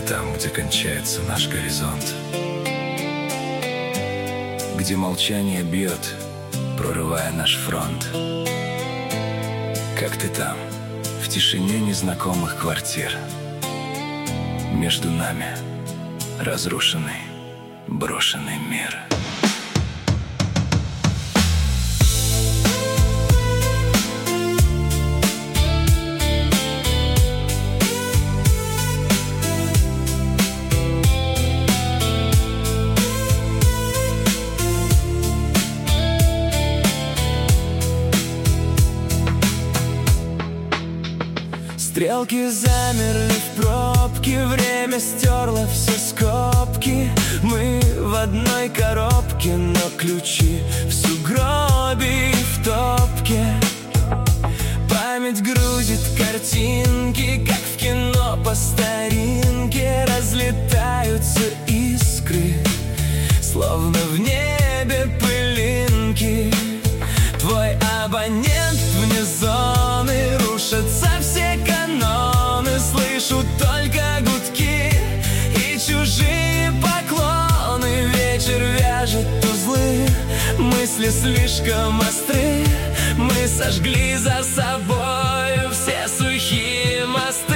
там, где кончается наш горизонт, где молчание бьет, прорывая наш фронт. Как ты там, в тишине незнакомых квартир, между нами разрушенный, брошенный мир. Стрелки замерли в пробке, время стерло все скобки. Мы в одной коробке, но ключи в сугробе и в топке. Память грузит картинки, как в кино по старинке. Разлетаются искры, словно в небе пылинки. Твой абонент вне зоны, рушатся все каноны. Слышу только гудки и чужие поклоны. Вечер вяжет узлы, мысли слишком остры. Мы сожгли за собою все сухие мосты.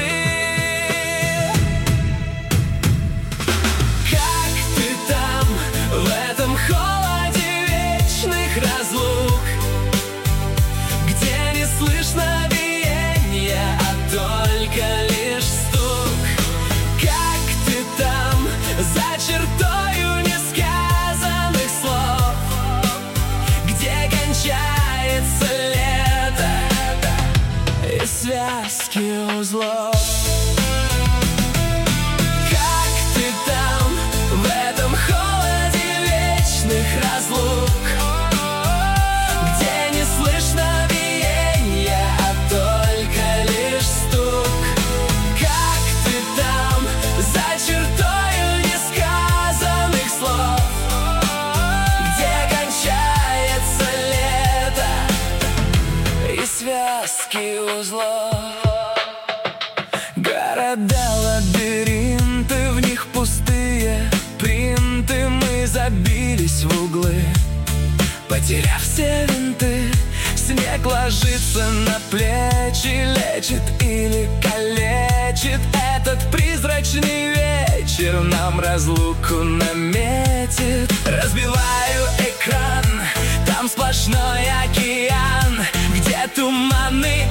Как ты там, в этом холоде вечных разлук, где не слышно биения, а только лишь стук? Как ты там, за чертою несказанных слов, где кончается лето и связки узлов? Как ты там, в этом холоде вечных разлук, где не слышно биения, а только лишь стук? Как ты там, за чертою несказанных слов, где кончается лето и связки узлов? Города, лабиринты, в них пустые принты. Мы забились в углы, потеряв все винты. Снег ложится на плечи, лечит или калечит. Этот призрачный вечер нам разлуку наметит. Разбиваю экран, там сплошной океан, где туманный